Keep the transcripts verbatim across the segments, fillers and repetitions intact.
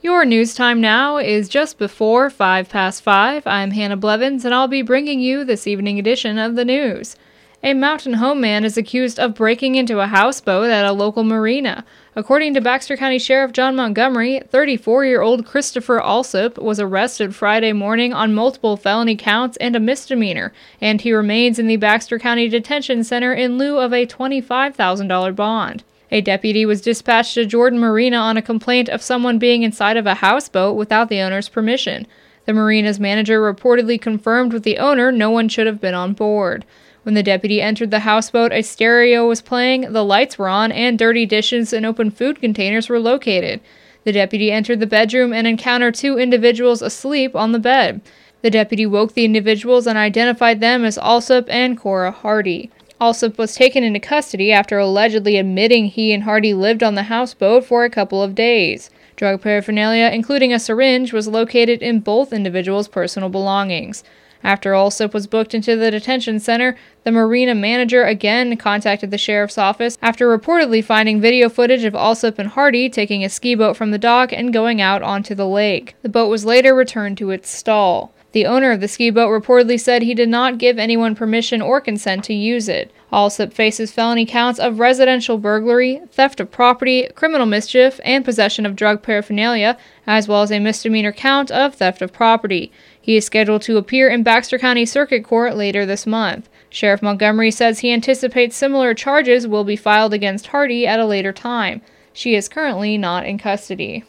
Your news time now is just before five past five. I'm Hannah Blevins, and I'll be bringing you this evening edition of the news. A Mountain Home man is accused of breaking into a houseboat at a local marina. According to Baxter County Sheriff John Montgomery, thirty-four-year-old Christopher Alsop was arrested Friday morning on multiple felony counts and a misdemeanor, and he remains in the Baxter County Detention Center in lieu of a twenty-five thousand dollars bond. A deputy was dispatched to Jordan Marina on a complaint of someone being inside of a houseboat without the owner's permission. The marina's manager reportedly confirmed with the owner no one should have been on board. When the deputy entered the houseboat, a stereo was playing, the lights were on, and dirty dishes and open food containers were located. The deputy entered the bedroom and encountered two individuals asleep on the bed. The deputy woke the individuals and identified them as Alsop and Cora Hardy. Alsop was taken into custody after allegedly admitting he and Hardy lived on the houseboat for a couple of days. Drug paraphernalia, including a syringe, was located in both individuals' personal belongings. After Alsop was booked into the detention center, the marina manager again contacted the sheriff's office after reportedly finding video footage of Alsop and Hardy taking a ski boat from the dock and going out onto the lake. The boat was later returned to its stall. The owner of the ski boat reportedly said he did not give anyone permission or consent to use it. Alsop faces felony counts of residential burglary, theft of property, criminal mischief, and possession of drug paraphernalia, as well as a misdemeanor count of theft of property. He is scheduled to appear in Baxter County Circuit Court later this month. Sheriff Montgomery says he anticipates similar charges will be filed against Hardy at a later time. She is currently not in custody.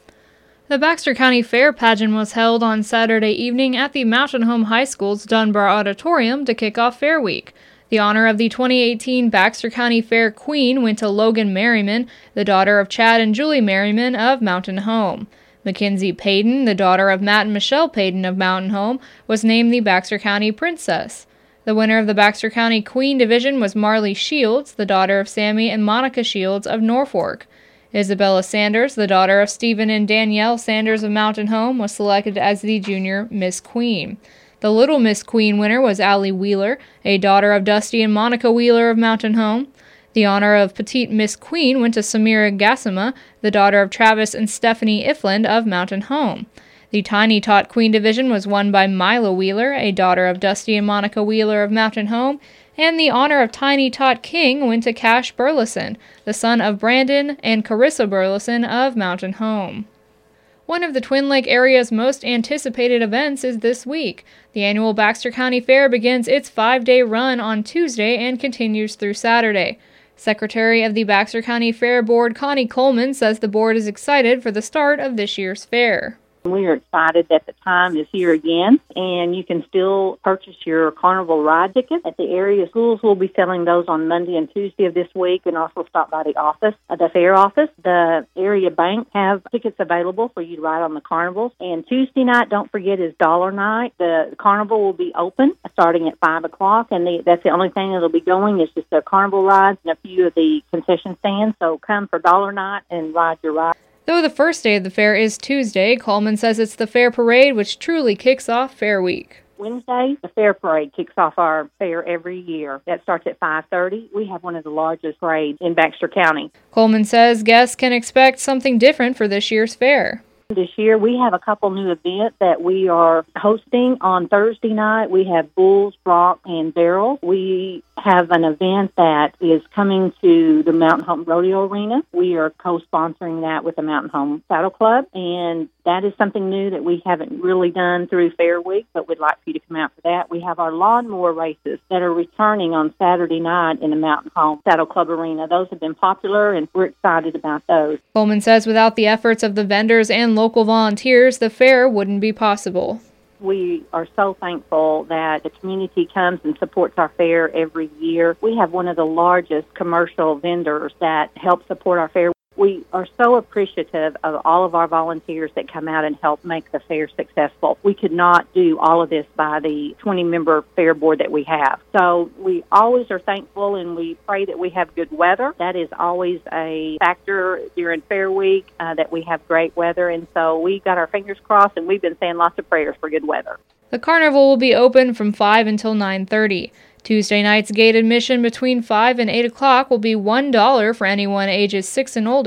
The Baxter County Fair pageant was held on Saturday evening at the Mountain Home High School's Dunbar Auditorium to kick off Fair Week. The honor of the twenty eighteen Baxter County Fair Queen went to Logan Merriman, the daughter of Chad and Julie Merriman of Mountain Home. Mackenzie Payton, the daughter of Matt and Michelle Payton of Mountain Home, was named the Baxter County Princess. The winner of the Baxter County Queen division was Marley Shields, the daughter of Sammy and Monica Shields of Norfolk. Isabella Sanders, the daughter of Stephen and Danielle Sanders of Mountain Home, was selected as the junior Miss Queen. The Little Miss Queen winner was Allie Wheeler, a daughter of Dusty and Monica Wheeler of Mountain Home. The honor of Petite Miss Queen went to Samira Gassama, the daughter of Travis and Stephanie Ifland of Mountain Home. The Tiny Tot Queen division was won by Mila Wheeler, a daughter of Dusty and Monica Wheeler of Mountain Home, and the honor of Tiny Tot King went to Cash Burleson, the son of Brandon and Carissa Burleson of Mountain Home. One of the Twin Lake area's most anticipated events is this week. The annual Baxter County Fair begins its five-day run on Tuesday and continues through Saturday. Secretary of the Baxter County Fair Board, Connie Coleman, says the board is excited for the start of this year's fair. We are excited that the time is here again, and you can still purchase your Carnival ride tickets at the area schools. Will be selling those on Monday and Tuesday of this week, and also stop by the office, uh, the fair office. The area bank have tickets available for you to ride on the carnivals. And Tuesday night, don't forget, is Dollar Night. The carnival will be open starting at five o'clock, and the, that's the only thing that'll be going is just the carnival rides and a few of the concession stands. So come for Dollar Night and ride your ride. Though the first day of the fair is Tuesday, Coleman says it's the fair parade which truly kicks off Fair Week. Wednesday, the fair parade kicks off our fair every year. That starts at five thirty. We have one of the largest parades in Baxter County. Coleman says guests can expect something different for this year's fair. This year, we have a couple new events that we are hosting. On Thursday night, we have Bulls, Brock, and Barrel. We have an event that is coming to the Mountain Home Rodeo Arena. We are co-sponsoring that with the Mountain Home Saddle Club, and that is something new that we haven't really done through Fair Week, but we'd like for you to come out for that. We have our lawnmower races that are returning on Saturday night in the Mountain Home Saddle Club Arena. Those have been popular, and we're excited about those. Coleman says without the efforts of the vendors and local volunteers, the fair wouldn't be possible. We are so thankful that the community comes and supports our fair every year. We have one of the largest commercial vendors that help support our fair. We are so appreciative of all of our volunteers that come out and help make the fair successful. We could not do all of this by the twenty-member fair board that we have. So we always are thankful, and we pray that we have good weather. That is always a factor during Fair Week, uh, that we have great weather. And so we got our fingers crossed, and we've been saying lots of prayers for good weather. The carnival will be open from five until nine thirty. Tuesday night's gate admission between five and eight o'clock will be one dollar for anyone ages six and older.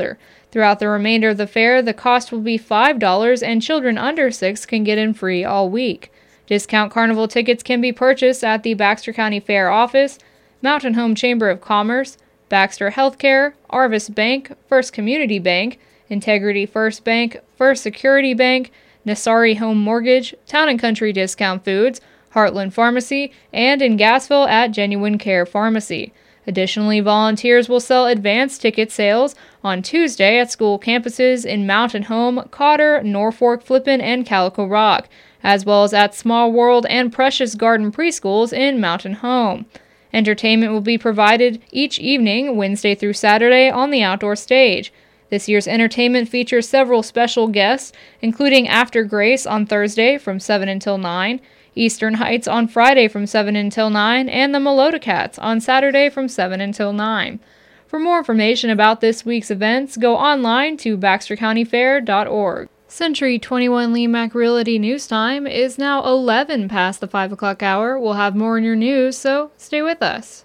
Throughout the remainder of the fair, the cost will be five dollars and children under six can get in free all week. Discount carnival tickets can be purchased at the Baxter County Fair office, Mountain Home Chamber of Commerce, Baxter Healthcare, Arvis Bank, First Community Bank, Integrity First Bank, First Security Bank, Nassari Home Mortgage, Town and Country Discount Foods, Heartland Pharmacy, and in Gassville at Genuine Care Pharmacy. Additionally, volunteers will sell advance ticket sales on Tuesday at school campuses in Mountain Home, Cotter, Norfolk, Flippin, and Calico Rock, as well as at Small World and Precious Garden preschools in Mountain Home. Entertainment will be provided each evening, Wednesday through Saturday, on the outdoor stage. This year's entertainment features several special guests, including After Grace on Thursday from seven until nine, Eastern Heights on Friday from seven until nine, and the Melota Cats on Saturday from seven until nine. For more information about this week's events, go online to baxter county fair dot org. Century twenty-one Lemac Realty News Time is now eleven past the five o'clock hour. We'll have more in your news, so stay with us.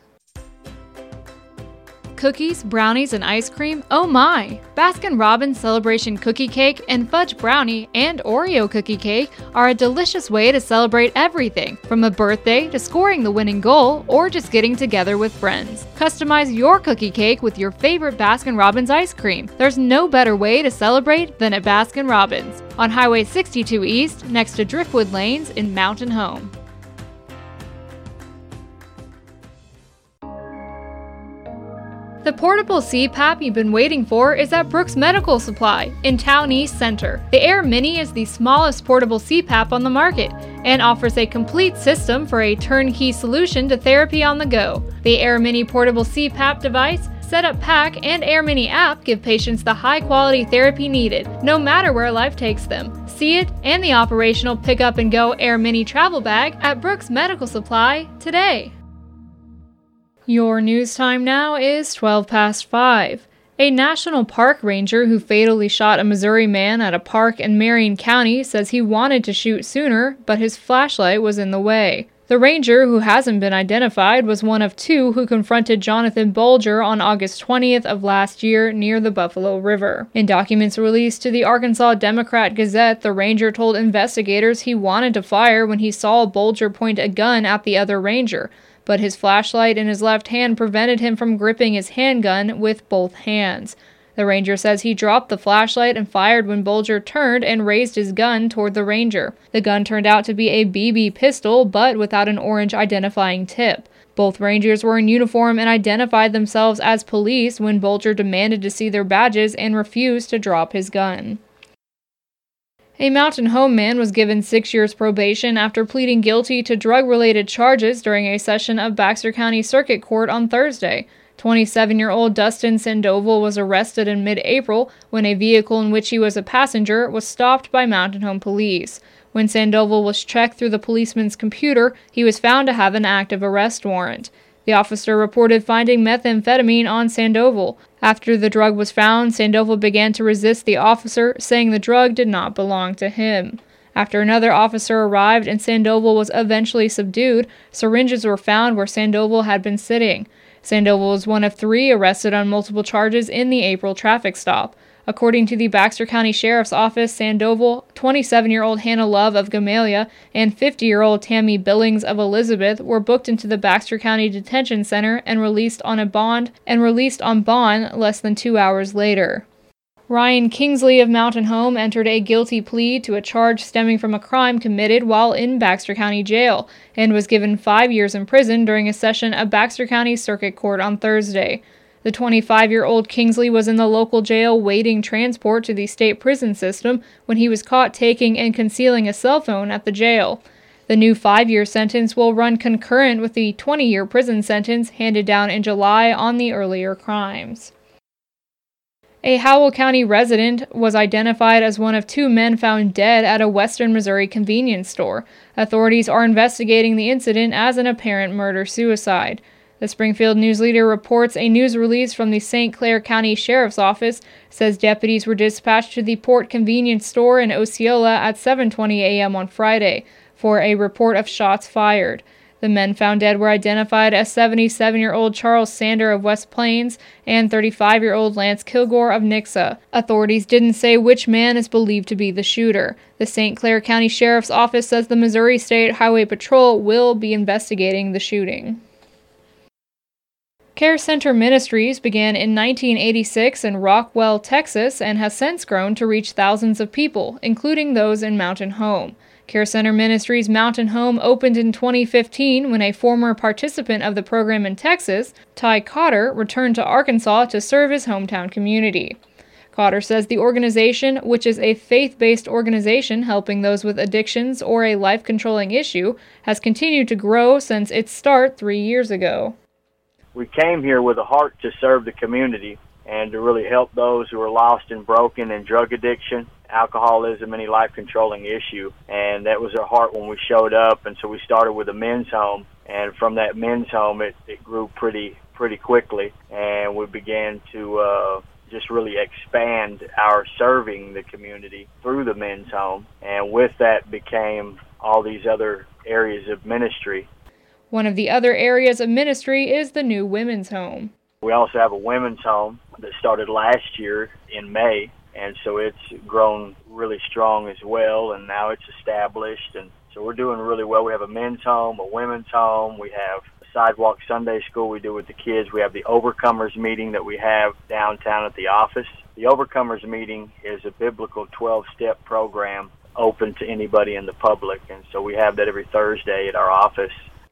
Cookies, brownies, and ice cream? Oh my! Baskin-Robbins Celebration Cookie Cake and Fudge Brownie and Oreo Cookie Cake are a delicious way to celebrate everything, from a birthday to scoring the winning goal or just getting together with friends. Customize your cookie cake with your favorite Baskin-Robbins ice cream. There's no better way to celebrate than at Baskin-Robbins on Highway sixty-two East next to Driftwood Lanes in Mountain Home. The portable C PAP you've been waiting for is at Brooks Medical Supply in Town East Center. The Air Mini is the smallest portable C PAP on the market and offers a complete system for a turnkey solution to therapy on the go. The Air Mini portable C PAP device, Setup Pack, and Air Mini app give patients the high-quality therapy needed, no matter where life takes them. See it and the operational Pick Up and Go Air Mini travel bag at Brooks Medical Supply today. Your news time now is twelve past five. A national park ranger who fatally shot a Missouri man at a park in Marion County says he wanted to shoot sooner, but his flashlight was in the way. The ranger, who hasn't been identified, was one of two who confronted Jonathan Bolger on August twentieth of last year near the Buffalo River. In documents released to the Arkansas Democrat Gazette, the ranger told investigators he wanted to fire when he saw Bolger point a gun at the other ranger, but his flashlight in his left hand prevented him from gripping his handgun with both hands. The ranger says he dropped the flashlight and fired when Bolger turned and raised his gun toward the ranger. The gun turned out to be a B B pistol, but without an orange identifying tip. Both rangers were in uniform and identified themselves as police when Bolger demanded to see their badges and refused to drop his gun. A Mountain Home man was given six years probation after pleading guilty to drug-related charges during a session of Baxter County Circuit Court on Thursday. twenty-seven-year-old Dustin Sandoval was arrested in mid-April when a vehicle in which he was a passenger was stopped by Mountain Home police. When Sandoval was checked through the policeman's computer, he was found to have an active arrest warrant. The officer reported finding methamphetamine on Sandoval. After the drug was found, Sandoval began to resist the officer, saying the drug did not belong to him. After another officer arrived and Sandoval was eventually subdued, syringes were found where Sandoval had been sitting. Sandoval was one of three arrested on multiple charges in the April traffic stop. According to the Baxter County Sheriff's Office, Sandoval, twenty-seven-year-old Hannah Love of Gamaliel, and fifty-year-old Tammy Billings of Elizabeth were booked into the Baxter County Detention Center and released on a bond and released on bond less than two hours later. Ryan Kingsley of Mountain Home entered a guilty plea to a charge stemming from a crime committed while in Baxter County Jail and was given five years in prison during a session of Baxter County Circuit Court on Thursday. The twenty-five-year-old Kingsley was in the local jail waiting transport to the state prison system when he was caught taking and concealing a cell phone at the jail. The new five-year sentence will run concurrent with the twenty-year prison sentence handed down in July on the earlier crimes. A Howell County resident was identified as one of two men found dead at a Western Missouri convenience store. Authorities are investigating the incident as an apparent murder-suicide. The Springfield News Leader reports a news release from the Saint Clair County Sheriff's Office says deputies were dispatched to the Port convenience store in Osceola at seven twenty a.m. on Friday for a report of shots fired. The men found dead were identified as seventy-seven-year-old Charles Sander of West Plains and thirty-five-year-old Lance Kilgore of Nixa. Authorities didn't say which man is believed to be the shooter. The Saint Clair County Sheriff's Office says the Missouri State Highway Patrol will be investigating the shooting. Care Center Ministries began in nineteen eighty-six in Rockwell, Texas, and has since grown to reach thousands of people, including those in Mountain Home. Care Center Ministries Mountain Home opened in twenty fifteen when a former participant of the program in Texas, Ty Cotter, returned to Arkansas to serve his hometown community. Cotter says the organization, which is a faith-based organization helping those with addictions or a life-controlling issue, has continued to grow since its start three years ago. We came here with a heart to serve the community and to really help those who are lost and broken in drug addiction, alcoholism, any life-controlling issue. And that was our heart when we showed up. And so we started with a men's home. And from that men's home, it, it grew pretty pretty quickly. And we began to uh, just really expand our serving the community through the men's home. And with that became all these other areas of ministry. One of the other areas of ministry is the new women's home. We also have a women's home that started last year in May, and so it's grown really strong as well, and now it's established, and so we're doing really well. We have a men's home, a women's home, we have a sidewalk Sunday school we do with the kids, we have the Overcomers meeting that we have downtown at the office. The Overcomers meeting is a biblical twelve-step program open to anybody in the public, and so we have that every Thursday at our office.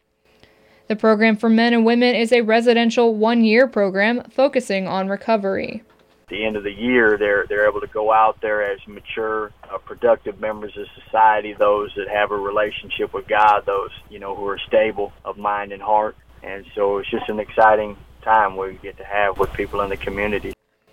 The program for men and women is a residential one-year program focusing on recovery. At the end of the year, they're they're able to go out there as mature, uh, productive members of society, those that have a relationship with God, those, you know, who are stable of mind and heart. And so it's just an exciting time we get to have with people in the community.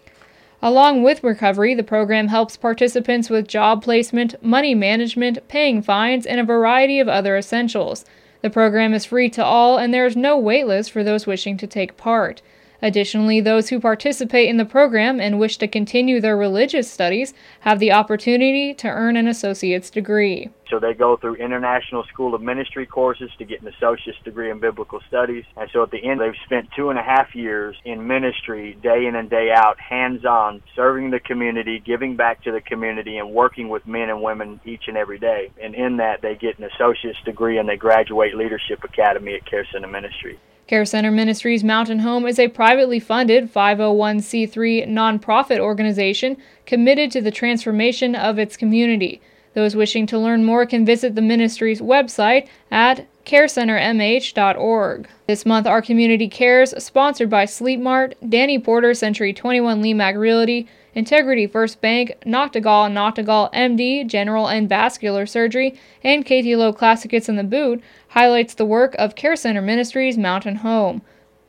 Along with recovery, the program helps participants with job placement, money management, paying fines, and a variety of other essentials. The program is free to all, and there is no wait list for those wishing to take part. Additionally, those who participate in the program and wish to continue their religious studies have the opportunity to earn an associate's degree. So they go through International School of Ministry courses to get an associate's degree in biblical studies. And so at the end, they've spent two and a half years in ministry, day in and day out, hands-on, serving the community, giving back to the community, and working with men and women each and every day. And in that, they get an associate's degree and they graduate Leadership Academy at Care Center Ministries. Care Center Ministries Mountain Home is a privately funded five oh one c three nonprofit organization committed to the transformation of its community. Those wishing to learn more can visit the ministry's website at care center m h dot org. This month, Our Community Cares, sponsored by Sleep Mart, Danny Porter, Century twenty-one Lemac Realty, Integrity First Bank, Noctegal and Noctegal M D, General and Vascular Surgery, and K T Lowe Classics in the Boot, highlights the work of Care Center Ministries Mountain Home.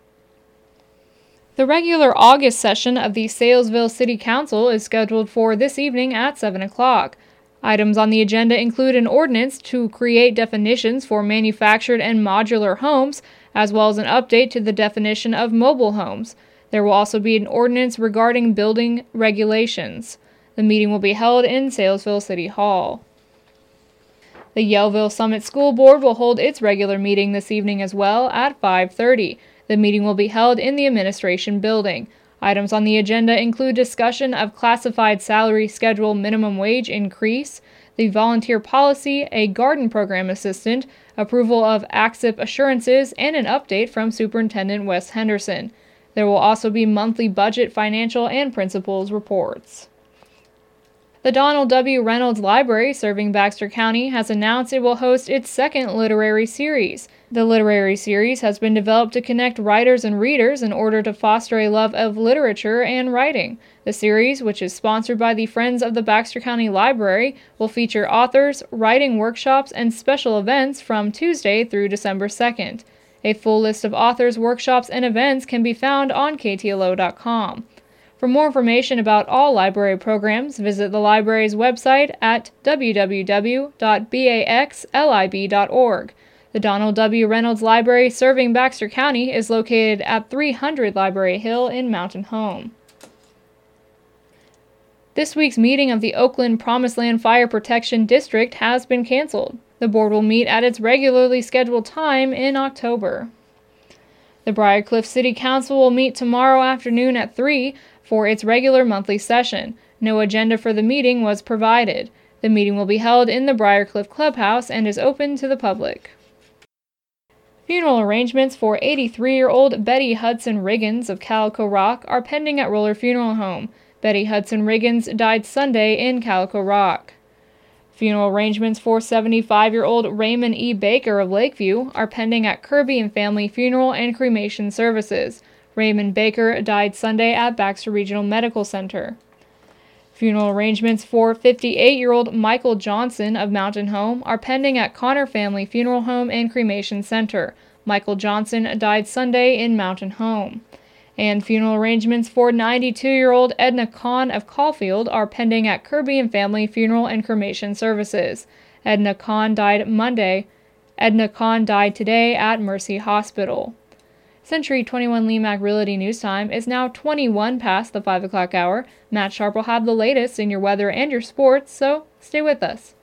The regular August session of the Salesville City Council is scheduled for this evening at seven o'clock. Items on the agenda include an ordinance to create definitions for manufactured and modular homes, as well as an update to the definition of mobile homes. There will also be an ordinance regarding building regulations. The meeting will be held in Salesville City Hall. The Yellville Summit School Board will hold its regular meeting this evening as well at five thirty. The meeting will be held in the administration building. Items on the agenda include discussion of classified salary schedule minimum wage increase, the volunteer policy, a garden program assistant, approval of A C C I P assurances, and an update from Superintendent Wes Henderson. There will also be monthly budget, financial, and principals reports. The Donald W. Reynolds Library, serving Baxter County, has announced it will host its second literary series. The literary series has been developed to connect writers and readers in order to foster a love of literature and writing. The series, which is sponsored by the Friends of the Baxter County Library, will feature authors, writing workshops, and special events from Tuesday through December second. A full list of authors, workshops, and events can be found on K T L O dot com. For more information about all library programs, visit the library's website at w w w dot baxlib dot org. The Donald W. Reynolds Library, serving Baxter County, is located at three hundred Library Hill in Mountain Home. This week's meeting of the Oakland Promised Land Fire Protection District has been canceled. The board will meet at its regularly scheduled time in October. The Briarcliff City Council will meet tomorrow afternoon at three for its regular monthly session. No agenda for the meeting was provided. The meeting will be held in the Briarcliff Clubhouse and is open to the public. Funeral arrangements for eighty-three-year-old Betty Hudson Riggins of Calico Rock are pending at Roller Funeral Home. Betty Hudson Riggins died Sunday in Calico Rock. Funeral arrangements for seventy-five-year-old Raymond E. Baker of Lakeview are pending at Kirby and Family Funeral and Cremation Services. Raymond Baker died Sunday at Baxter Regional Medical Center. Funeral arrangements for fifty-eight-year-old Michael Johnson of Mountain Home are pending at Connor Family Funeral Home and Cremation Center. Michael Johnson died Sunday in Mountain Home. And funeral arrangements for ninety-two-year-old Edna Kahn of Caulfield are pending at Kirby and Family Funeral and Cremation Services. Edna Kahn died Monday. Edna Kahn died today at Mercy Hospital. Century twenty-one Lemac Realty News Time is now twenty-one past the five o'clock hour. Matt Sharp will have the latest in your weather and your sports, so stay with us.